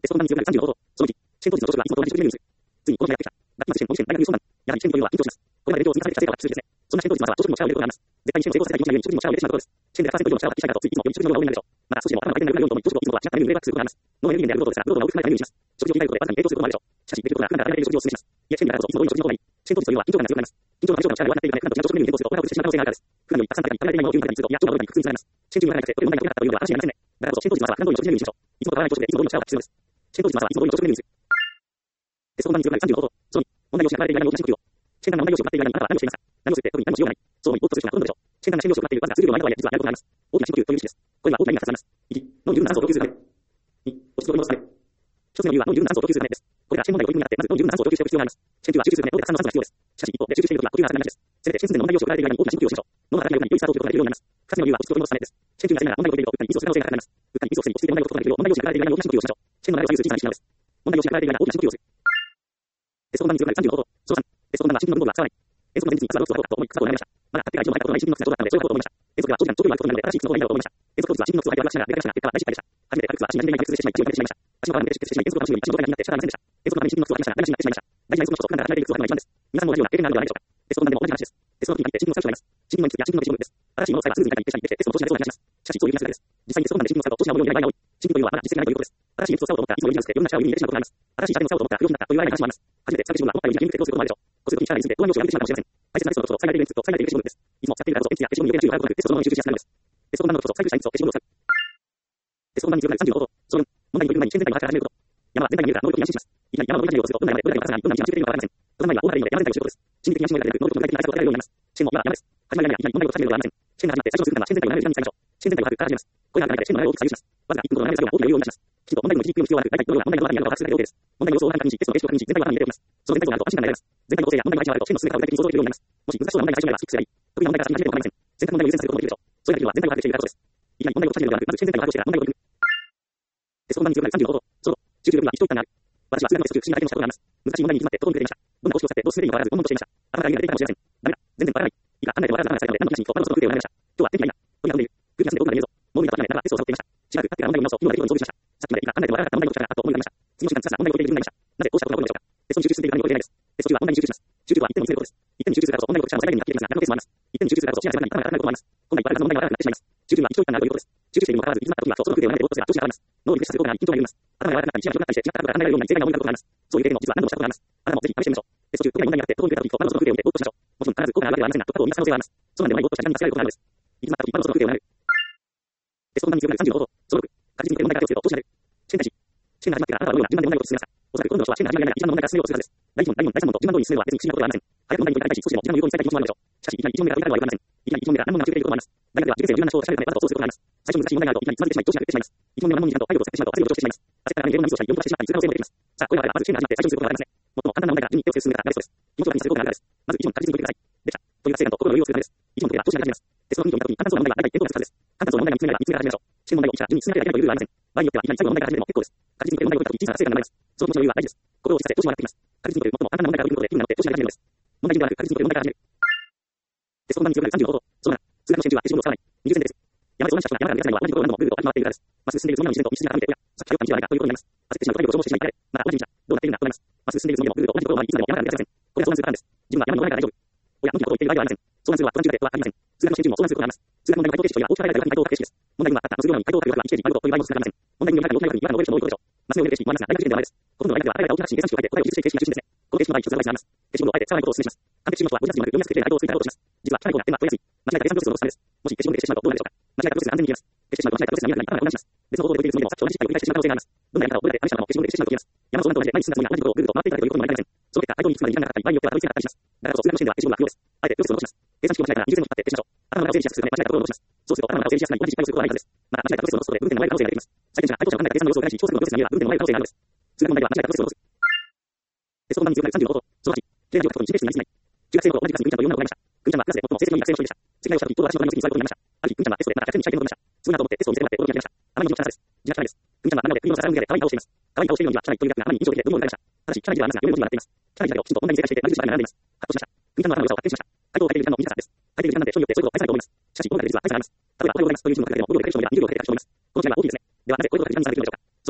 テスト本番に強くなる30の報道。その1、試験当時の上司は、いつもと同じ職業に移る。ついに、この時代が来た。学期末試験、模擬試験、大学入試本番。やはり試験というのは緊張します。これまで勉強を積み重ねてきた成果は必須ですね。そんな試験当日、まずは朝食にもシャワーを入れることがあります。絶対に試験を成功させたい4時には4時にもシャワーを入れてしまうことです。試験で100%以上のシャワーが発揮したいからとついいつもより10分の量が多めになるでしょう。また少しでも頭の回転が良くなるようにと思い、朝食をいつもとは違ったメニューでレバーすることがあります。脳のエネルギー源であるブロードですが、ブロードが大きくなるタイミングにします。食事を控えることでバタに影響することもあるでしょう。しかし、できることが普段から与えられる食事をお勧めします。いや、試験だからこそいつも通りの食事の方がいい。試験当日というのは緊張感が強くなります。緊張感がシャワーが弱っているため、普段と違う食事メニューに転校すると、これは落ちてしまう可能性があるからです。普段よりたくさん食べたり、食べられないものを急に食べたりすると、いや、腸が悪くなり苦痛につながります。試験中に腹がなくて、とても問題が起きなかったというのは話になりませんね。だからこそ、試験当日まずは普段通りの食事メニューにしましょう。いつもと変わらない朝食で、いつも通りのシャワーが必要です。試験当日まずはいつも通りの食事メニューにする。テスト本番に強くなる30の報道。その2、問題用紙が配られている間に大きな深呼吸を。試験官が問題用紙を配っている間にあなたは何をしていますか。何をするって特に何もしようがない。その後に、おっとするしかほとんどでしょう。試験官が試験用紙を配っているわずか数秒の間とはいえ、実はやることがあります。大きな深呼吸という意識です。これには大きな意味が2つあります。1、脳に十分な酸素を供給するため。2、落ち着くことをするため。一つ目の理由は脳に十分な酸素を供給するためです。これが試験問題の取り組みにあって、まず脳に十分な酸素を供給しておく必要があります。試験中は集中するため、脳でたくさんの酸素が必要です。しかし一方で集中しているときは呼吸が浅くなりがちです。せめて試験寸前の問題用紙を配られている間に大きな深呼吸をしましょう。脳の働きが良くなり、良いスタートを切ることができるようになります。二つ目の理由は落ち着くことをするためです。試験中に焦りながら問題を解いていると、うっかりミスをする可能性が高くなります。うっかりミスをせずに落ち着いて問題を解くことができるよう、問題用紙が配られている間に大きな深呼吸をしましょう。試験の流れを左右する小さなシグナルです。問題用紙が配られている間に大きな深呼吸をする。テスト本番に強くなる30の報道。その3、問題用紙が配られている間に大きな深呼吸をする。テスト本番は真剣な部分は使わない。演奏の前日にまずはロースを書こうかと思い、草を並べました。まだ買ってから1問もないことのない新品の靴が届いたので、それを書こうと思いました。演奏では長時間長距離を歩くことになるので、新しい靴の方がいいだろうと思いました。演奏当日は新品の靴を履いて落書きしながら出かけしながら結果は大失敗でした。初めて軽い靴は足に何気ない靴でしてしまい、血を流してしまいました。足の皮が抜けて出血してしまい、演奏が楽しみに足の状態になって仕方ありませんでした。演奏のために新品の靴を履きましたが、台無しになってしまいました。大事な演奏のことを普段から離れている靴を履くのが一番です。皆さんも同じような経験があるのではないでしょうか。テスト本番でも同じ話です。テストの時に限って新品を使う人がいます。新品のについてや新品の一部です。新しいものを使えばスムーズに体験できてしまい、テストの調子が良くなります。しかし、いつも言う話です。実際にテスト本番で新品を使うと調子が悪いようになる場合が多い。新品というのはまだ実践がないということです。新しい演出を使おうと思ったらいつもより安くていろんな力を入れてしまうことがあります。新しい家電を使おうと思ったら不良品だったという笑い話もあります。初めて使う自分は思ったより自分で成功することもあるでしょう。こするときに力についてどんなに用紙をやめてしまうかもしれません。大切なテストのことを最大限にと最大限に消しゴムです。いつも使っているからこそエンジンや消しゴムに余計な注意を払うことなくテストのものに集中しやすくなるのです。テスト本番のことを最優秀なエンジンと消しゴムを使う。テスト本番に強くなる30の報道。その4、問題を解く前に試験全体の把握から始めること。山は全体が見えるから能力に安心します。いきなり山を登り始めようとするとどんな山でどんな山でどんな道が見つけているのかわかりません。その前には大払いので山全体を知ることです。心理的に安心が得られる能力の具体的な対策を得られるようになります。試験も今は山です。始まりがいきなり問題を解く始めるのではありません。試験が始まって最初の数分間は試験全体を斜めに使いましょう。試験全体を把握から始めます。これが始まり試験の流れを大きく左右します。わずか1分ほどの斜め作業が大きな余裕を生み出します。きちんと問題文の切り込みを必要はなく、大体どのような問題の中身があるのか把握するだけで OK です。問題の様子を確認し、テストの形式を確認し、全体を頭に入れておきます。その全体像があると安心感が得られます。全体の構成や問題の配置があると試験の進め方を具体的に想像できるようになります。もし難しそうな問題が最初にあればスキップすればいい。得意な問題から先に始めても構いません。全体問題を優先させることもできるでしょう。それだけでは全体を把握しているからこそです。いきなり問題を解くのではなく、まず試験全体を把握をしてから問題を解く。テスト本番に強くなる30の報道。その集中力には一長一短がある。私は数学の一つ不思議な体験をしたことがあります。難しい問題に行き詰まって心を抜けていました。どんな公式を使ってどう進めていいのかわからず悶々としていました。頭が意味が出ていたかもしれません。ダメだ。全然わからない。いいか、考えてもわからず頭が冴えたので何の気なしにと頭の底の空気を読みました。今日は天気がいいな。鳥が飛んでいる。空気が澄んで奥まで見えるぞ。もう見たと諦めながらテストをサボっていました。しばらく経ってから問題を見直そう。今のできるように調整しました。さっきまでいいか考えてもわからなかった問題の解き方があっと思いがありました。次の時間にさら問題を解いている自分がいました。なぜこうしたことが起こるのでしょうか。テストに集中するという何も言えないです。テスト中は問題に集中します。集中とは一点を見つめることです。一点に集中するからこそ問題の解き方も最大限になっていきますが、何のケースもあります。一点に集中するからこそ視野が狭くなり頭が当たらないこともあります。今度は一発の問題がわからなくなってしまいます。集中には一長一短があるということです。集中しているにもかかわらず行き詰まった時はそうその空気を読まないでぼーっとすれば調子が上がります。脳をリフレッシュさせる効果があり緊張が緩みます。頭が柔らかくなったり視野が広くなったりして違ったことが考えられるようになり正解が多いことがあります。そういう経験も実は何度もしたことがあります。あなたもぜひ試してみましょう。テスト中特に問題があってどこに出た時とまずその空気を読んでぼーっとしましょう。もちろん必ず効果があるわけではありませんが、と見出す可能性はあります。そうなんでもないぼーっとした時間に間違えることがあるのです。行き詰まった時まずその空気を読める。テスト本番に強くなる30の報道。その6、確実に問題が手をつけると調子になる。試験開始。試験が始まってからあなたはどのような順番で問題を進めますか。おそらく今度の人は試験が始まる前に一番の問題から進めようとするはずです。第1問、第2問、第3問と順番通りに進めるのは別に不思議なことではありません。早く問題に解いたし少しでも時間を有効に使いたい気持ちもあるでしょう。しかしいきなり1問目から解いたのはよくありません。いきなり1問目から何問目が中継でいることもあります。大学では受験生の柔軟な思考を確かめるためわざとそうすることがあります。最初に難しい問題があるといきなりつまずいてしまい調子が狂ってしまいます。1問目は何問に時間と体力を使ってしまうと圧力をしてしまいます。焦ったらいろんなミスをしたり読み飛ばしてしまったりする可能性も出てきます。さあ、これからまず試験が始まって最初にすることがありますね。最も簡単な問題から順に手をつけ進めたら慣れそうです。気持ちを確認させることがあるからです。まず1問確実に解いてください。できた。という達成感と心の余裕を作るためです。1問解けたら調子が上がります。テストのヒントを見た時に簡単そうな問題が大体見当がつくはずです。簡単そうな問題が3つ目なら3つ目から始めましょう。試験問題をいくら順に進めなければいけないというルールはありません。場合によってはいきなり最後の問題から始めても結構です。確実に解ける問題を解いた時に小さな達成感が生まれます。その気持ちの余裕は大事です。心を落ち着かせ調子も上がってきます。確実に解ける最も簡単な問題から取り組むことで気分が乗って調子が上がるのです。問題順ではなく確実に解ける問題から始める。テスト本番に強くなる30の報道。その7、数学の試験中は消しゴムを使わない。20点です。山で遭難した人が山から逃げ出せないのは同じところを何度もぐるぐると歩き回っているからです。まっすぐ進んでいるつもりなのに自然と道筋が傾いておや、さっき通った道はないかということになります。さっき通った道はないかということになります。焦ってしまうということになります。どうなっているんだと思います。まっすぐ進んでいるつもりでもぐるぐると回っているからです。いつまでも山から逃げ出せません。これは遭難するパターンです。自分は山のど真ん中から大丈夫。おや、のんきなことを言っている場合ではありません。遭難するは途中ではありません。数学の試験中も遭難することがあります。数学問題の回答形式というのは大きく分かれた大学に回答を書く形式です。問題文はたったの数秒間に回答を書くような1ページに丸ごとという場合も少なくありません。問題文を読みたいのに大きな額に岩の上で人も多いことでしょう。マス目を入れる形式もありますが、大学受験ではないです。ほとんどの大学ではあらゆる大きな形式に計算式を書いて答えを記述している形式が中心ですね。この形式の場合一つアドバイスがあります。消しゴムをあえて使わないことをお勧めします。完璧中の人は文字数になく読みやすくて回答を追加やろうとします。実は汚い方が点は取りやすい。間違えた計算プロセスのおすすめです。もし消しゴムで消してしまうとどうなるでしょうか。間違えたプロセスが安全に見えます。消してしまうと間違えたプロセスが見えるから頭が混乱します。別の方法で解いているつもりでもさっきと同じ失敗を繰り返してしまう可能性があります。どんなやり方をどれだけ試したのかも消しゴムで消してしまうと言えます。山の遭難と同じで前に進んだつもりが同じところをぐるぐると回っていたということにもなりません。その結果回答にいつまで時間がかかったり場合によってはたどり着けなかったりします。だからこそ数学の試験では消しゴムは不要です。あえてプロセスを戻します。計算式を間違えたら20点を引っ張って消しましょう。頭の中を整理しやすくするため間違えたところを戻します。そうすると頭の中を整理しやすくなり同じ失敗をすることがないはずです。また間違えたプロセスを戻すことで分点の前可能性が出てきます。採点者が回答者が考えた計算の様子を裏返し調整のプロセスが見えば分点の前可能性があるのです。数学問題では間違えたプロセスを戻す。テスト本番に強くなる30の報道。その8、経済を書くことに神経質になりすぎない。中学生の頃同じクラスにグンちゃんという女の子がいました。グンちゃんはクラスで最も成績のいい学生の一人でした。次の日をした時、一等私の隣の席に座ることになりました。ある日、グンちゃんはテストでまた100点に近い点を取りました。すごいなと思ってテストを見せてもらって驚きが出ました。あまりにも汚さです。自虐です。グンちゃんはなので首を支える向けで可愛い顔をしています。可愛い顔をしているのには汚いというだけがあまりに印象的でどうも言われました。ただし汚いではありますが、読める文字はなっています。汚い字だけをきちんと問題に正解していて、丸印が並んでいます。ハッとしました。グンちゃんの頭の良さを発見しました。回答を書いている時間の短さです。書いている時間なんで人によってそういうことを返さないと思います。しかし、この中で実は返さがあります。例えば、おはようございますという質問を書くだけでも5秒で書ける人もいるが20秒で書ける人もいます。この違いは大きいですね。ではなぜこういうことが時間に差ができるのでしょうか。そ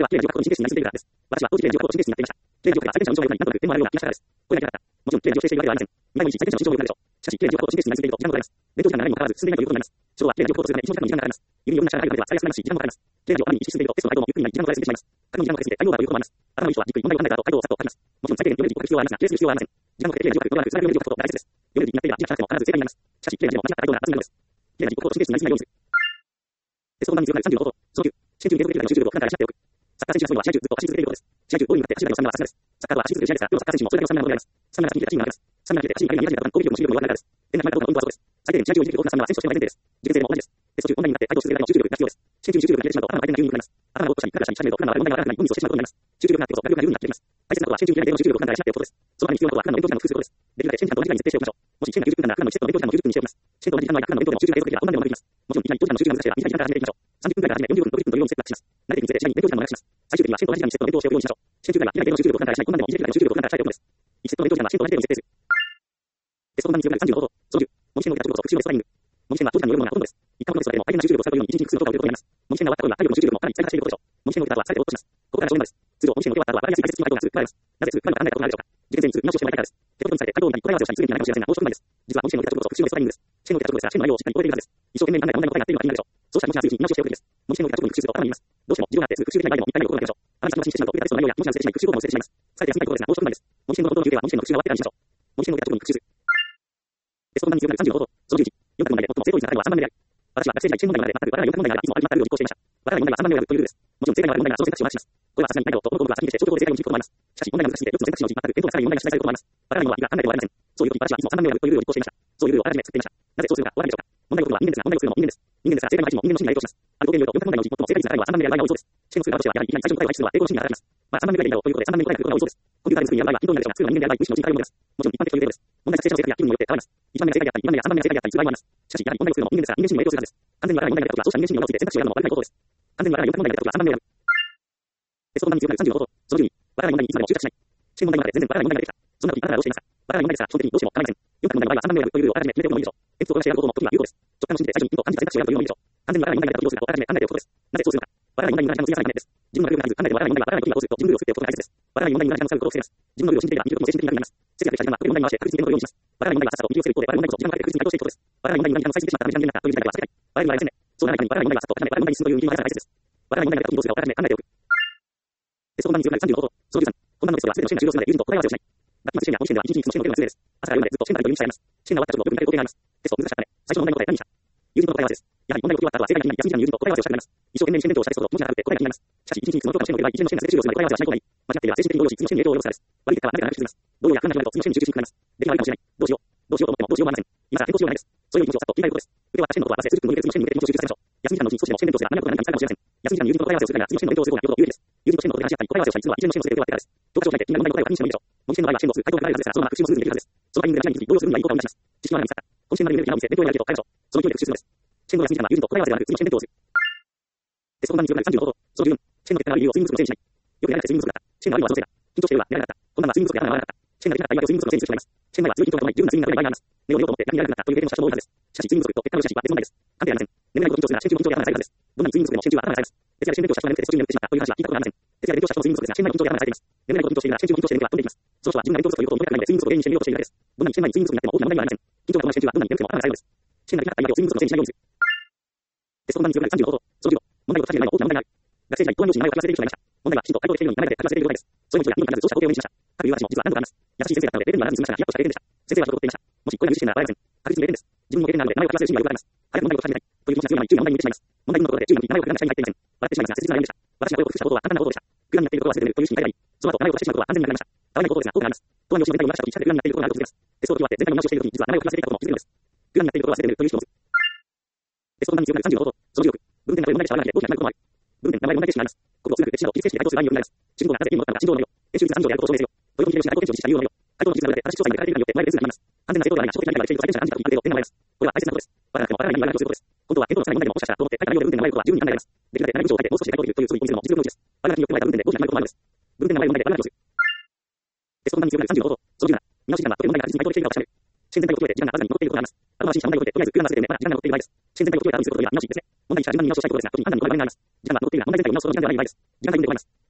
れは、経営上過去に神経質になりすぎているからです。私は当時経営上過去に神経質になっていました。経営上から最善者の上位になんとなくでもあるような気がしたからです。これだけだった。もちろん、経営上を否定しているわけではありません。未来も一最善者の心情を言うからでしょう。しかし、経営上過去に神経質になりすぎていると時間もかかります。勉強時間が長いにもかかわらず、進んでいないということになります。指導は経営上過去するため一時間に時間がかかります。指を読んだ社会では使いやすくなるし、時間もかかります。経営上ある意味一致しているとテストの回答もゆっくりになり時間もかかりすぎてしまいます。過去の時間もかかりすぎて対応がということもあります。頭のいい人はじっくり問題を考えた後回答をさっと書きます。もちろん最低限読める時間が必要はありますが、決する必要はありません。時間をかけて経営上書くことなく、さらに読める時間が大切です。読める時になっていれば時間がかかっても必ず正解になります。しかし、経営でも間違った回答が発生なのです。経営が自己神経質になりすぎないようにする。テスト本番に強くなる35法。その9、試合中に継続できる集中力を普段から養っておく。サッカー選手のすごいのは試合中ずっと走り続けることです。試合中、ゴールに向かって走るだけのスタミナはさすがです。サッカーは走り続ける試合ですが、両サッカー選手もそれだけのスタミナが求められます。スタミナが筋肉がチームになります。スタミナが切れて足に入りが苦手な攻撃力の主力の弱くなるからです。連絡がポイントはそうです。最低限試合中にできる豊富なスタミナは選手としての大前提です。受験生でも同じです。テスト中オンラインになって回答し続けるだけの集中力が必要です。試合中に集中力が切れてしまうと頭が回転が急に良くなります。頭がぼーっとしたり、カラカラしたり、始めると普段の問題がわからない、無味をしてしまうことになります。集中力があってこそ学力が十分になってきます。大切なことは試合中に集中力を普段から養っておくことです。そのために必要なことは普段の勉強時間の工夫することです。できるだけ試験時間と同じ時間に設定しておきましょう。もし試験が90分間なら普段の1セットの勉強時間も90分にしておきます。試験と同じ時間の間、普段の勉強でも集中が継続できれば本番でもうまくいきます。もちろんいきなり1時間の集中が難しいら短い時間から始めていきましょう。30分くらいから始め40分と1分というようにステップアップします。慣れていくにつれて試合に勉強時間も長くします。最終的には試験と同じ時間にセットの勉強をしておくようにしましょう。試験中くらいは短い程度の集中力を普段からしない、本番でも短いくらいの集中力を普段から鍛えておくのです。1セットの勉強時間は試験と同じ程度に設定する。テスト本番に強くなる35法。その10、模擬試験の受けた直後即習のテストライング。模擬試験は長時間によるものがほとんどです。一回のテストでも相手の集中力を使うように1日複数の動画を入れることになります。模擬試験が終わった頃には体力の集中力もかなり最大化していることでしょう。模擬試験の受けた後は疲れてぼーっとします。ここからが正念場です。通常模擬試験の受け終わった後は分かりやすい解説付きの回答が続くからです。なぜ続くかがわからない方が考えたことがあるでしょうか。受験生に通見直しをしてもらいたいからです。手元にされて回答を見たり答え合わせをしたりする意味がないかもしれませんが、同時問題です。実は模擬試験の受けた直後即習のテストライングです。試験の受けた直後ですが、試験の内容をしっかり覚えているはずです。一生懸命に考えた問題の答えが合っているのか気になるでしょう。そうした気持ちが強いうちに見直しをしておくべきです。模擬試験の受けた直後に復習すると頭に言います。どうしても授業があってすぐ復習できない場合でも1回目を心がけましょう。あまり先延ばしにしてしまうと受けたテストの内容や文字が忘れてしまい復習効果も忘れてしまいます。疲れて休みたいところですが、どうしても問題です。模擬試験の本当の休憩は模擬試験の復習が終わってからにしましょう。模擬試験の受けた直後に復習する。テスト本番に強くなる35法。その11、4択問題で最も正答率が高いのは3番目である。私は学生時代1問題まで全くわからない4択問題がいつもありまったルールを実行していました。わからない問題は3番目であるというルールです。もちろん正解のある問題ならその選択肢を回します。これはさすがに難易度とこの項目が先にして長距離で正解を導くこともあります。しかし問題が難しすぎて4つの選択肢のうち全く見当がつかない問題が出題されることもあります。わからないのは今考えてもありません。そういう時私はいつも3番目であるというルールを実行していました。そういうルールをあらかじめ作っていました。なぜそうするかわかるでしょうか。問題を解くのは人間ですが、問題を作るのも人間です。人間ですから正解の価値も人間の心理が影響します。ある統計によると4択問題のうち最も正解率が高いのは3番目である場合が多いそうです。試験の数が多いとしてはやはりいきなり最初の答えを排除するのは抵抗の心理が働きます。まあ3番目ぐらいでいいだろうということで3番目に答えが来ることが多いそうです。コンピューターで作りやる場合は均等になるでしょうが、数が人間である場合、無視の人から読みます。もちろん一般的という程度です。問題作成者の性格や気分によって変わります。1番目が正解であったり、2番目や3番目が正解であったりする場合もあります。しかし、やはり問題を作るのも人間ですから人間心理も影響するはずです。完全にわからない問題が出た時は、そうした人間心理の裏をついて選択肢を選ぶのも悪くないことです。完全にわからない4択問題が出た時は3番目を選ぶ。テスト本番に強くなる35法。その12、わからない問題にいつまでも執着しない。試験問題の中で全然わからない問題が出てきた。そんな時あなたはどうしていますか。わからない問題ですが、基本的にどうしても構いません。4択問題の場合は3番目を選ぶというルールをあらかじめ決めておくのもいいでしょう。点数をこなして選ぶことも時には有効です。直感の心で最初にヒントを感じた選択肢を選ぶというのもいいでしょう。完全にわからない問題が出た時どうするかをあらかじめ考えておくことです。なぜそうするのか。わからない問題に無駄な時間を費やさないためです。自分のルールがなく考えてもわからない問題はわからない時にはどうするかを考えています。わからない問題に無駄な時間を使うことを防ぎます。自分のルールを信じていればできることも正解です。自分のルールを信じていればできることも正解です。わからない問題に無駄な時間を使うことを防ぎます。精神的に楽になります。節約した時間は特に問題に回して確実に点を取るようにします。わからない問題がさっさと見切をつけることで、わからないことを時間をかけて確実に回答していくことです。わからない問題に無駄に時間を割いてしまったため時間切れになったという事態では避けたい。わからない場合はですね。そうならないためにわからない問題がさっと考えてわからない問題に進むという意味が大切です。わからない問題が出た時にどうするかをあらかじめ考えておく。テスト本番に強くなる35法。その13、本番のテストは全ての試験が終了するまで友人と答え合わせをしない。学期末試験や本試験では1日にその試験の出るのが常例です。朝から夜までずっと試験があるという日さえあります。試験が終わった直後特に大変工程があります。テスト難しかったね。最初の問題の答え何でした。友人との答え合わせです。やはり問題を解き終わった後は正解ができない休み時間に友人と答え合わせをしたくなります。一生懸命に試験勉強をしたテストと文字がなくて答えが気になります。しかし一日にその教科の試験の場合、一連の試験が全て終了するまで答え合わせはしない方がいい。間違っていれば精神的に動揺し、次の試験に影響を及ぼすからです。悪い結果は何か長く続きます。動揺や不安が広がると次の試験に集中しにくくなります。できないかもしれない。どうしよう。どうしようと思ってもどうしようもありません。今さら変更しようがないです。そういう気持ちをさっと切り替えることです。受け終わった試験のことは忘れ、続く分に別の試験に向けて気持ちを集中させましょう。休み時間のうちに少しでも試験勉強すれば何が起こるか何か見つかるかもしれません。休み時間に友人と答え合わせをするから次の試験の勉強をする方がよほど有利です。友人と試験のことで話し合ったり答え合わせをしたりするのは一連の試験のせいで受け終わってからです。教科書を開いて気になる問題の答えを確認してもいいでしょう。模擬試験の場合は試験の数、回答が書かれるはずですから、そのまま復習もすぐにできるはずです。そのタイミングで何々に動揺するにはいい効果を生み出します。知識は何ですか。今週までに見る気なを見せ、勉強になるけど変えましょう。その勢いで復習するのです。試験の休み時間は友人と答え合わせではなく次の試験勉強をする。テスト本番に強くなる35法。その14、試験の結果が悪い理由を睡眠不足のせいにしない。よくやらなくて睡眠不足だった。試験の悪いのはそのせいだ。緊張しているわ、寝られなかった。こんなのは睡眠不足で頭が回らなかった。試験ができなかった言い訳を睡眠不足のせいにする人がいます。試験前は強い緊張が伴い十分な睡眠が取れない場合があります。寝よう寝ようと思って逆に寝られなくなったという経験をした人も多いはずです。しかし睡眠不足と結果のした人も多いはずです。眠れないことに緊張するなら試験中に緊張が頭が冴えます。寝ないこと緊張するなら試験中は試験中は頭が冴えます。どんなに睡眠不足でも試験中は頭が冴えます。徹夜で試験勉強した人が眠くて途中に眠ってしまったという話は聞いたことがありません。徹夜で勉強した人の睡眠不足ですが、試験前に緊張が頭が冴えています。眠れないこと緊張しているなら試験中に緊張して眠気が飛んでいきます。その人は自分が勉強不足ということを思いたくないので睡眠不足を原因にして寝ようとしているだけです。どんなに試験前に睡眠不足になっても大きな問題はありません。緊張が伴う試験中はどんなに眠くても頭が冴えるのです。試験ができなかった言い訳を睡眠不足のせいにしないようにする。テスト本番に強くなる35法。その15、問題を解く際にないのは大きな問題がある。学生時代、答案用紙に名前を書き忘れている人がいました。問題はきちんと回答できているように名前だけ書き忘れていることです。そういう人には何度も必ずそうした工程を目にしました。各理由は私も実は何度かあります。優しい先生だったので0点にはならずに済みましたが、ヒヤッとした経験でした。先生はちょっと怒っていました。もしこれが許しているなら笑えません。確実に0点です。自分も0点なので名前を書き忘れる心理がよくあります。早く問題を解き始めたい。という気持ちが強いのに注意が問題に向いてしまいます。問題文のところで注意の名前を書かなくては下に入っていません。笑ってしまいますが切実な悩みでした。私がこれを克服したことは簡単なことでした。グラムになっていることを忘れているという心理があり、その後名前を書かしてしまうことは安全になりました。たわいないことですが、効果があります。答案用紙の全体を漏らした時、近くでグラムになっていることがあると気づきます。テストを解き終わって全体の見直しをしている時に実は名前を書かせていたことも気づくのです。グラムになっていることを忘れているという人もテスト本番に強くなる35法。その16、文点の名前で問題でしたが、大きな問題が大きなこともある。文点名前を問題でしてしまいます。国語数学で指導を切り捨てして回答する場合による問題です。主人公がなぜ意味を持ったのか、心情の内容。演習率3条であることを証明せよ。土曜日に表示した回答検証を実施した理由の内容。回答の技術などで正しい調査に書かれているかによって前で点数が決まります。完全な正答ではないが、小的な理解ができていると採点者が感じた時にある程度点がもらえます。これは大切なことです。わからなくてもわからない意味があるとすることです。本当は検討の際に問題でももしかしたらと思って書いた内容で文点の名前のことは十分に考えられます。できるだけ長い文章を書いてもう少しで回答できるというつもりを見せるのも実力のうちです。わからなくてもよく考えた文点で大きなこともあるのです。文点の名前の問題でわからなくてもする。テスト本番に強くなる35法。その17、見直し時間は特に問題が確実に回答できているかを確かめる。試験全体を解き終えて時間がわずかに残っていることがあります。後回しにした問題を解いてとりあえずグラム忘れてまだ時間が残っている場合です。試験全体を解き終えた後にすることには見直しですね。問題にしたら順番に見直しをしたいことですが、特に判断にこだわりがあります。時間が残っているなら問題全体を見直すその時間ではない場合です。時間が読んでこいます。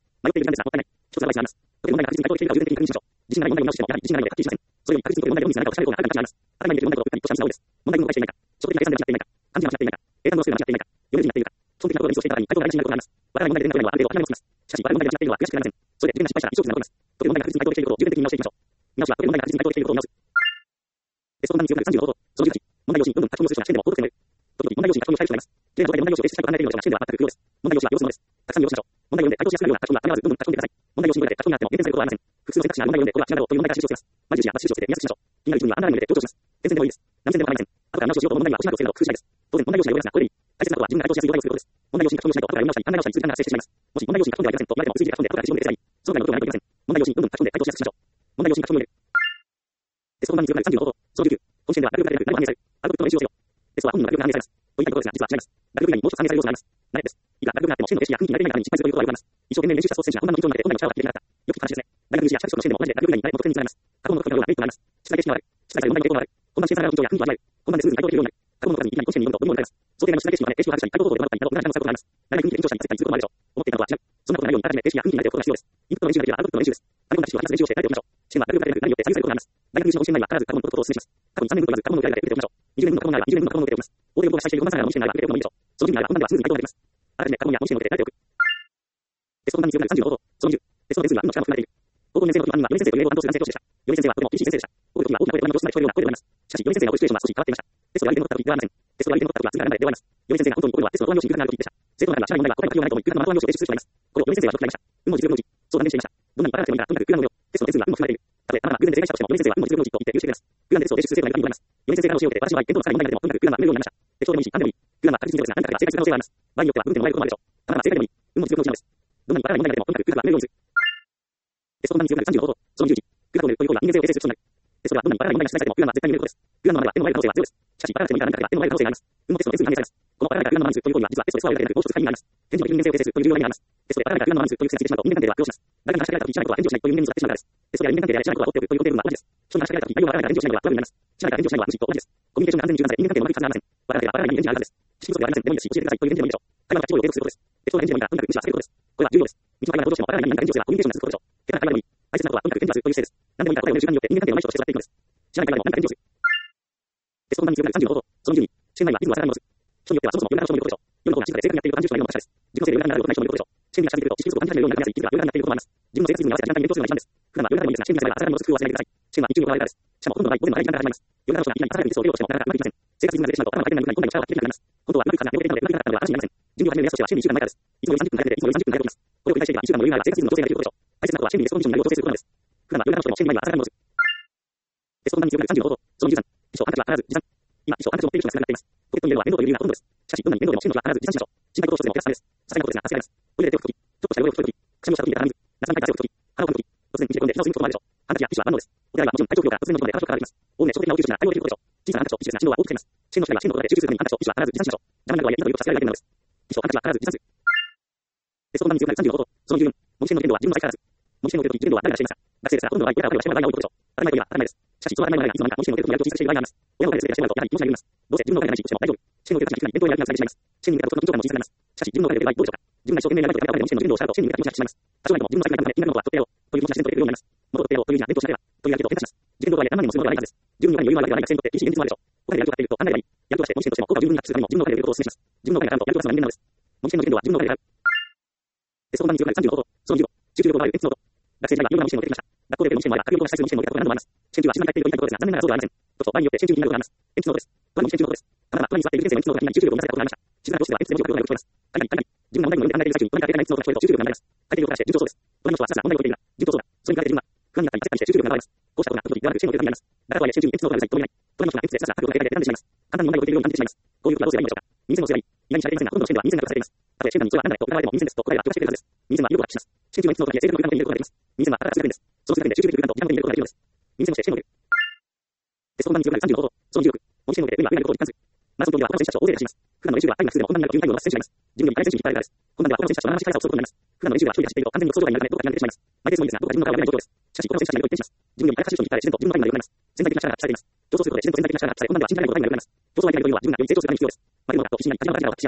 迷っている時間ですが、もったいない。一つアドバイスがあります。とても問題が確実に回答できるかを重点的に確認しましょう。自信がない問題を直しても、やはり自信がないのではっきりしません。それより確実に問題を見つめないかを調べる方があるかもしれません。頭に入れている問題を送ったりとしたりした方です。問題文を返していないか、書的な計算で間違っていないか、漢字が間違っていないか、英単語の数が間違っていないか、読める字になっているか、基本的なことをミスをしていたからに回答がない自信があることがあります。わからない問題で出ないのはある程度諦めもつきます。しかし、わかる問題で間違っているのは悔しくてなりません。それで、自分が失敗したら一生懸命残ります。とても問題が確実に回答できていることを重点的に見直していきましょう。見直しは、とても問題が確実に回答できていることを見直す。テスト問題に強くなる35法、その18、問題用紙にどんどん書き込みをする人が試験でも高得点を得る。時々問題用紙に書き込みをしたい人がいます。例の問題用紙を提出したいと考えているのですが、試験では全く不要です。問題用紙は要するものです。たくさん利用しましょう。問題を読んで回答しやすくなるような書き込みは必ずどんどん書き込んでください。問題用紙にどれだけ書き込みがあっても減点されることはありません。複数の選択肢が問題を読んでこれは違うだろうという問題から指示をつけます。丸印やバツ印をつけて見やすくしましょう。気になる質問にはアンダーラインを入れて強調します。点線でもいいです。何線でも構いません。後から直しをしようと問題には落ちなどをつけるなど工夫しないです。当然問題用紙が読みやすがこれでいい。大切なことは自分が回答しやすい状態を作ることです。問題用紙に書き込みをしないと後から読み直したり、アンダー直したりする時間が発生してしまいます。もし問題用紙に書き込んではいけませんと言われてもついて書き込んで後から自分で消せばいい。そのぐらいのことがないといけません。問題用紙にどんどん書き込んで回答しやすくしましょう。問題用紙に書き込みを入れる。テスト本番に強くなる35法、その19、本試験では学力が出る何を反映される。アウトプットの練習をしよう。テストは本人の学力が反映されます。と言いたいことですが、実は違います。学力以外にもう一つ反映される要素があります。慣れです。いくら学力があっても試験の形式や雰囲気に慣れていないからに失敗するということはよくあります。一生懸命練習したスポーツ選手が本番の緊張の中で本来の力を発揮できなかった。よく聞く話ですね。大学入試や社会試験の試験でも同じで学力以外に慣れも得点につながります。過去の得点のようなメリットがあります。出題形式が悪い。出題される問題の傾向が悪い。本番試験される緊張や雰囲気が味わえる。本番でスムーズに回答できるようになる。過去の数にいきなり本試験に挑むと無理を迎えます。想定内の出題形式まで形式を把握したり、回答方法で学ったりなど、無駄な時間を使うことがあります。慣れない雰囲気で緊張したり、焦ったりすることもあるでしょう。思っていたのとは違う。そんなことないように改めて形式や雰囲気に慣れておくことが必要です。インプットの練習ができればアウトプットの練習です。過去の形式を話す練習をして慣れておきましょう。試験は学力が出る何によって左右されることがあります。大学入試の本試験内は必ず過去のことをお勧めします。過去に3年分とまず過去の受けられて受けておきましょう。20年分の過去の内は20年分の過去の受けておきます。応用語が記載している本番参加の本試験内は受けておくのもいいでしょう。その準備内は本番ではスムーズに回答ができます。あらかじめ過去や本試験の受けて慣れておく。テスト本番に強くなる35法、その20、テストの点数には運の力も含まれている。高校2年生の時は4年生という英語を担当する男性教師でした。4年生はとても厳しい先生でした。多い時は大きな声で同じ様子まで聞こえるような声でございます。しかし4年生のボイスシチュエーションは少し変わっていました。テストが相手の残った時ではありません。テストが相手の残った時はすぐに慣れて終わります。4年生が本当に多いのはテストの答案用紙に空がある時でした。生徒の中には社内問題が答えが書きようがないと思い、空の答案用紙を提出する人がいます。これを4年生はよく使いました。運も実力のうち、そう断念していました。どんなにバラなくてもいいから、とにかく空の上を、テストの点数には運も含まれている。たとえ、たまたま偶然で正解したとしても、4年生は運も実力のうちと言って許してくれます。空欄でテストを提出する生徒がいるかに思います。4年生からの教えを受けて、私の場合、見当のつかない問題が出ても、とにかく空欄は埋めるようになりました。テストでもいいし、何でもいい。空欄は確実にゼロですが、何かが正解する可能性があります。場合によっては運点の前こともあるでしょう。たまたま正解でもいい。運も実力のうちなんです。どんなにバラな問題が出ても、とにかく空欄は埋めるようにする。テスト本番に強くなる35法、その11、空欄を埋めるということは人間性を形成することになる。テストではどんなにバラな問題が出題されても、空欄は絶対に埋めることです。空欄の前は点の前の可能性はゼロです。しかし、バラなくてもいいから何かが点の前の可能性があります。運もテストの点数に反映されます。このバラな空欄の満数という行為は、実はテストでスコアを入れているもう一つ鍵になります。返事の人間性を形成するという重要な意味があります。テストでバラな空欄の満数という癖がついてしまうと、人間関係では悪用します。誰かが仕掛けられた時、知らないことは返事をしないという人間に使ってしまうからです。テストでは人間関係であれ知らないことは放っておくという固定文は同じです。人が仕掛けられた時、内容がバラなから返事をしないのはトラブルになります。知らないから返事をしないのは無視と同じです。コミュニケーションが安全に柔軟され、人間関係もうまくいくはずがありません。バラなければバラない人間があるはずです。知識不足ではありません。でもいいですし、教えてくださいという返事でもいいでしょう。会話のキャッチボールを継続することです。テストの返事でもいいから、とにかく無視は避けることです。これは重要です。道の会話などどうしてもバラない人間が返事をすればコミュニケーションが続くことでしょう。下手な会話でもいい。大切なことはとにかく返事はするという姿勢です。何でもいいから答えを読む習慣によって人間関係の上手い人として育っていくのです。知らない会話でも何か返事をする。テスト本番に強くなる35法、その12、試験内はリズムはさらに戻す。人によってはそもそも夜中の人もいることでしょう。夜の方が静かで正確にやっていると単純な内容の話です。自分のせいで夜中になることない人もいることでしょう。試験に近づいていると知識不足を感じるようになりやすい、気づが夜中になっていることもあります。自分の生活リズムに合わせて時間帯に勉強するのが一番です。普段は夜中でもいいですが、試験に近づいたら朝から戻す工夫を忘れないでください。試験は日中に行われるからです。しかもほとんどの場合、午前の早い時間から始まります。夜中の人がいきなり朝早くにテストを受けようとしてもなかなかうまくいきません。生活リズムが出てしまうと頭が回転が良くなり、本来の力は発揮できなくなります。本当はうまくいくはずが眠れていたのでうまくいかなかったのでは話になりません。準備を始める目安としては試験に1週間前からです。いつもより30分早くていつもより30分早く起きます。これを繰り返していけば1週間の余裕があれば生活リズムの調整ができることでしょう。大切なことは試験にテストコンディションの内容を調整することなんです。普段は夜中の人でも試験前には朝から戻す。テスト本番に強くなる35法、その13、秘書、ハンカチは必ず持参。今、秘書、ハンカチを持っている人が少なくなっています。ポケットに入れるのは面倒という理由がほとんどです。しかし、どんなに面倒でも試験の時は必ず持参しましょう。心配事をしてもお客様です。些細なことですが、助かります。トイレで手を拭くとき、ちょっとした汚れを拭くとき、くしゃみをしたときで鼻水、夏場に汗を拭くとき、腹を拭くとき、突然息で込んで火のすることもあるでしょう。ハンカチやティッシュは万能です。お手洗いはもちろん体調不良から突然のことで体調が変わります。おおむね長期的な応急処置なら対応できることでしょう。小さなハンカチとティッシュですが振動は大きく使います。試験の際は試験のことで集中するためにハンカチとティッシュは必ず持参しましょう。邪魔などはやりなどと助けられるアイテムなのです。ティッシュ、ハンカチは必ず持参する。テスト本番に強くなる35法、その14、模擬試験の限度は自分の才からず。模擬試験を受けるとき、限度は誰がしていますか。学生ですが、ほとんどの場合、親が俺はしてもらいが多いことでしょう。当たり前といえば当たり前です。しかし、その当たり前のがいつの間にか模擬試験を受けるとやると自覚している場合があります。親の前で全てがしてもらうと、やはり気持ちが緩みます。どうせ自分のお金がないし、としても大丈夫。試験を受けるときに低くなり、弁当になる気がしてしまいます。試験に向かうとその緊張感も小さくなります。しかし、自分のお金で出る場合どうでしょうか。自分が一生懸命やらないとやめたので模試験の限度を下がると試験に向かって気持ちがしてしまいます。多少なりとも自分の才能が気になるのは取ってやろうという気持ちが自然と出るようになります。もっと取ってやろうというには弁当しなければというやりと変化します。自分のお金で何万にもするのではないはずです。自分のお金に余裕があるわけではないが、生徒って厳しい現実もあるでしょう。お金でやるとかっていると考えればいい。やるとかして模試験としても効果を十分に発揮するためにも自分のお金でやることをお勧めします。自分のお金があるとやるとかするのは人間なのです。模試験の限度は自分のお金である。テスト本番に強くなる35法、その15、集中力を奪われる鉛筆ノート。学生時代はいろんな模試験を受けてきました。学校で受ける模試験もあれば、学業とか再生する模試験も受けたことが何度もあります。試験中は静かに帰っていると言いたいことですが、残念ながらそうではありません。と場合によって試験中になることがあります。鉛筆ノートです。これも試験中のことです。ただ、隣に座っている先生の鉛筆ノートが気になり集中力を持たせたことがありました。静かな教室では鉛筆で文字を書くことが聞こえます。カリカリカリカリ。自分が問題文を読んで考えている最中に、隣に書けない鉛筆ノートが聞こえると集中力が流れます。書いていることからして順調そうです。隣の人はさすが問題を解いているな。順調そうだ。それに比べて自分は不安になったり焦ったりして集中力が流れます。こうしたことが時々ではなく試験の結果になります。だからとはいえ試験中に鉛筆ノートがうるさいとも言えない。隣の人が鉛筆でさすが書くことが書いていて選んでしまいます。簡単に問題を解いているように感じてしまいます。こういうことはどうすればいいのでしょうか。民生のせいがいい。意外に知られていませんが、ほとんどの試験では民生が書かされています。たとえ試験官に一度は何だと疑われても民生ですと答えが明らかしているはずです。民生は威力を発揮します。試験中の鉛筆ノートだけ正確な空間に入れることができます。民生はあたか数学です。その数学で集中できる空間と時間で入れることができるのです。民生もして試験を受ける。テスト本番に強くなる35法、その16、模擬試験を受けて運が上になることを実感する。マラソン競技では他の選手たちを大勢で走ります。普段の練習ではタイムが数でも本番になるというタイムを伸ばす選手がいます。自分より速い選手に引っ張られるからです。本番では他の選手たちと同じ速さを競うことになります。普段の練習では一人で走っていると完全に独走状態になるためどこかに離れてしまいます。マイペースもいいですが、どこか自分の顔が見えない状況です。しかし、他の選手たちがいろいろ一転します。自分より速い選手に引っ張られ自然と自分のタイムが良くなります。潜在的な力が発揮されています。競争することで自然と潜在的な力が発揮され、本番では信じられないほどタイムが良くなります。競争相手が良いというのは自分がより成長するために必要です。負けるのがと必死になり、立ち回らなければ発揮しやすくなります。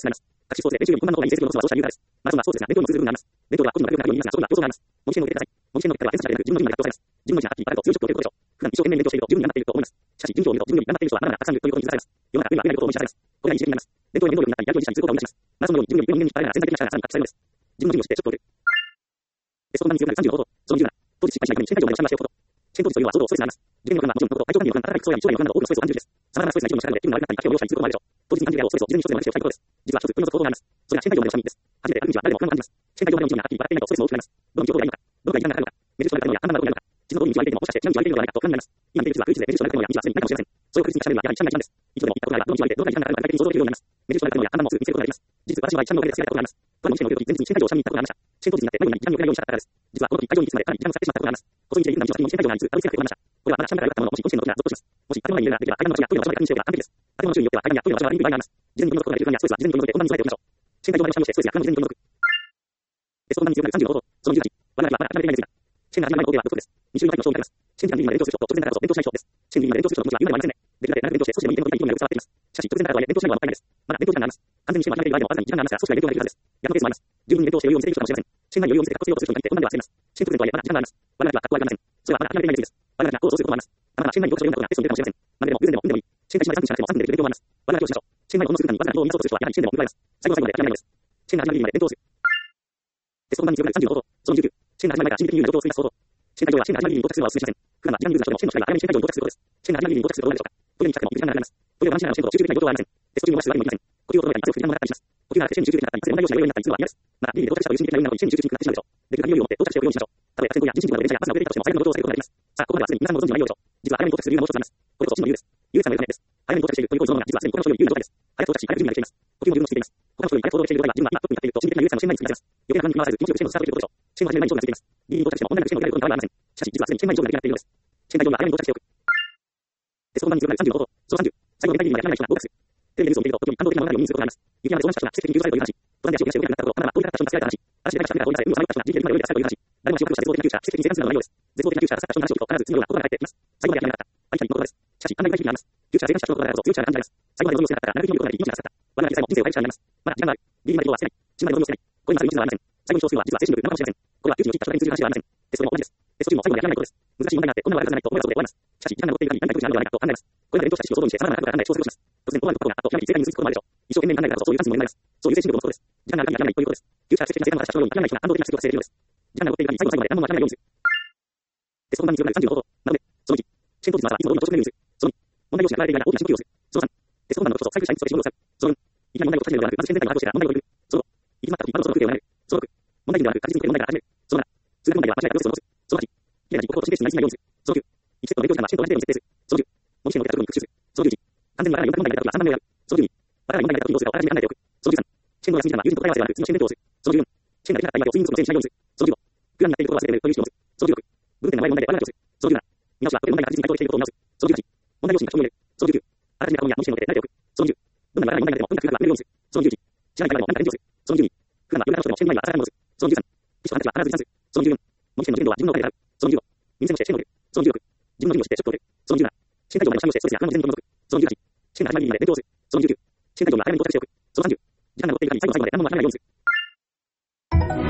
各種スポーツで練習より困難な方がいい成績を残すはそうしたユーザーです。またそんなスポーツですが、伝統にも通ずる部分があります。伝統では個人の力が強くなるように言いますが、そんな競争があります。模擬試験の結果です。模擬試験の結果は点数差でなく、自分の順位が発表されます。自分の順位がはっきり分かれると強いショックを受けることでしょう。普段一生懸命勉強していると十分に頑張っていると思います。しかし、順位を見ると自分より頑張っている人はまだまだたくさんいるということに気づかされます。世の中には運が増えないことを意味されます。これがいい刺激になります。伝統や原動力になったり、やる気を維持したり通過を生み出します。またそのように自分より上の人間に引っ張られながら潜在的な力がさらに発揮されるのです。自分の順位を知ってショックを受ける。テスト版に強くなる30の方法。その17。当時失敗しないように試験会場までおしゃれしておくこと。試験当日というのは相当ストレスがあります。受験の不安はもちろんのこと、体調管理の不安、働きクソや将来の不安など多くのストレスを感じるです。様々なストレスが一部の力で気分が悪くなったり、気を両者に通過を回るでしょう。当日に感じるであろうストレスを事前に一つでもなくしておきたいことです。実は一つ取り除く方法があります。それは試験会場までの下見です。初めて歩く道は誰でも不安を感じます。試験会場までの道にははっきり分かっていないとストレスも大きくなります。どの道を通ればいいのか、どのが一番がかかるのか、目印の中でのや看板がどこにあるのか、地図の通り道を歩いていてももしかして違う道を歩いているのではないかと不安になります。今見ている地図は空地で目印を歩くのや道はすでにないかもしれません。それを確実に確かめるのはやはり一番が一番です。一度でも行ったことがあればどの道を歩いてどこが一番がかかるのか具体的に想像できるようになります。目印を歩くのや看板もすぐ見つけることができます。実は私は一番のおかげで付き合ったことがあります。とある模試験を受けるとき、前日に試験会場を下見に行ったことがありました。試験当日になって迷子になり時間に遅れないようにしたかったからです。実はこの時会場に行くまでかなり時間が使ってしまったことがあります。細道で行くのに私に試験会場がいつたどり着けなくて困りました。これはまだ下見から良かったものの、もしこの試験の時はゾッとします。もし建物内に入れるならできれば階段の場所やトイレの場所まで確認しておけば完璧です。建物の周囲によっては階段やトイレの場所がありにくい場合があります。事前に取り除くことができる不安やストレスは事前に取り除いて本番に備えておきましょう。試験会場までの下見をしてストレスや不安を事前に取り除く。テスト本番に強くなる30の方法。その18。我々はまだ諦めていないですが。試験が始まる前の方では不足です。2週間の勝負になります。試験時間に練習をする人と直前だからこそ勉強しない人です。試験に練習をする人の気持ちは夢ではありませんね。できるだけ長く勉強して少しでもいい点を取りたいという意味がよく伝わっています。しかし直前だからとはいえ勉強しないのはもったいないです。まだ勉強時間があります。完全に試験を始めている場合でもわずかに時間がありますが少しは勉強ができるはずです。逆のケースもあります。十分に勉強して余裕を見せている人かもしれません。試験が余裕を見せて格好つけようとする人がいて本番では焦ります。試験直前とはいえまだ時間があります。我々は格好はいけません。それはまだ諦めていないです。我々がそうすることもあります。たまたま試験前に教科書を読んだことがテストに出るかもしれません。何でも偶然でも運でもいい。試験開始まで3分しかなくても3分でできる勉強もあります。我々は気をしましょう。試験前にほんの数時間にわずかなことを見そうとする人はやはり試験でも報われます。最後の最後まで諦めないのです。試験が始まるギリギリまで勉強をする。テスト本番に強くなる30の方法。その19。試験が始まる前から心理的優位な状況を作り出す方法。試験会場は試験が始まるギリギリに到着するのはお勧めしません。普段は時間に優位な人でも試験の人が早めに試験会場に到着することです。試験が始まるギリギリに到着することはどうでしょうか。トイレに来たくてもいる時間がかかります。トイレを我慢しながらの試験と集中できない状況はありません。テスト中に伸ばすわけにもいきません。呼吸を整えたり、汗を拭きながらだったりします。呼吸が荒くて試験に集中できなかったり、いつでも問題用紙が用意になったりするのは嫌です。また、ギリギリで到着したという心理的な余裕なのに試験に集中しにくくなってしまうでしょう。できる限り余裕を持って到着しておくようにしましょう。たとえ悪天候や人身事故などで電車やバスが遅れていたとしても最悪のことを避けることができます。さあ、ここまではすでに皆さんもご存知の内容でしょう。実は早めに到着する理由がもう一つあります。これこそ真の理由です。優越感が良くないです。早めに到着しているという行為そのものが実はすでに他の人より優位な状態です。早く到着し、早く準備ができています。呼吸も十分にしています。他の人より早く行動できている状態が自分は今トップに立っていると心理的な優越感の試験前につき出せます。余計な不安に回さず気持ちよく試験のスタートできることでしょう。試験の始めに勝負がついています。ギリギリに到着しても問題なく試験を受けられることに変わりはありません。しかし実はすでに試験前に勝負ができなくなっているのです。試験会場には早めに到着しておく。テスト本番に強くなる30の方法。その30。最後の限界ギリまで諦めない人が合格する。テレビニュースを見ていると時に感動的な物語を目にすることがあります。雪山で遭難した人が奇跡的に救出されるという話。登山で足を怪我して動けなくなったこと、または通りかかった人が救われた話。嵐で大破した船が通り出され、海をさまよった人が自力で海を泳いで助かるという話。誰も足を覚悟した絶望的な救者、奇跡的に生還するのが内容です。絶望的な救者が助かった人の話を聞くと必ず次のような言葉が返ってきます。最後まで諦めなかった。ありきたりの言葉です。しかし、あんなに大事な話。救者が生還した人の言葉だからこそ強い力が感じられます。最後まで望みを捨てなかったから、長く生きることができ、命が助かった。我々は実際も人生を変える力になります。まだ時間がある。ギリギリまでゴールは捨てない。死ぬまで望みを捨てない。これにまで命はありません。最後にそうするのは実は精神力なのかもしれません。これは窮地に陥った人に通じる話ではありません。テストでも同じです。テスト中も最後まで諦めないことです。難しい問題があってこんな悪いはずがないと思えばそこで終わります。しかし時間が残っている限り何か苦しいのではないかと考えます。これまで勉強した知識を総動員して様々な角度から考え調整をします。突然思わぬことがあっと極めて正解に結びつくこともあるでしょう。一生懸命に考えるからこそそういう感じにもなります。そういう精神力のことです。時間がある限り諦めないということです。救者が奇跡的な生還を果たした人のように諦めない人が感動的な出力をしているのです。時間が残っている限り最後の最後まで何も諦めないようにする。テスト本番に強くなる30の方法。なので、その1。試験当日の朝はいつも通りの到着メニューにする。その2。問題用紙が配られていないなら大きな深呼吸をする。その3。テスト本番のことこそ最優秀者にとして仕事を使う。その4。いきなり問題を解くのではなく、まず試験前から把握してから問題を解く。その5。行き詰まった時、まずその空気をやめる。その6。問題文ではなく確実に解く問題から始める。その7。数学問題は間違いなく予測を残す。その8。きれいな実行と心停止になりすぎないようにする。その9。1セットの勉強時間は試験と同じ程度に設定する。その10。模擬試験の結果に復習する。その11。完全にわからない4択問題が出た時は3番目をやる。その12。わからない問題が出た時どうするかをあらかじめ考えておく。その13。試験の休み時間は友人と答え合わせではなく次の試験勉強をする。その14。試験ができなかった今をスイングスのせいにしないようにする。その15。不安になっていることを忘れて寝るという意識を持つ。その16。分点の前の問題で悪い話をする。その17。見直しは解ける問題が確実に回答できていることを見直す。その18。問題用紙に書き込みを入れる。その19。あらかじめ過去問や模擬試験ので慣れておく。その20。どんなにわからない問題が出てもとにかくうまく触れるようにする。その21。知らない場合でも何か返事をする。その22。普段は夜中の人でも試験前には朝から戻す。その23。テストの話は必ず時短する。その24。模擬試験の限度は自分のお金で払う。その25。民生をして試験を受ける。その16。自分の準備をしてショックを受ける。その17。試験会場までの作業をしてストレスや不安を事前に取り除く。その18。試験が始まるギリまで勉強をする。その19。試験会場には早めに到着しておく。その30。時間が残っている限り最後の最後まで何もわからないようにする。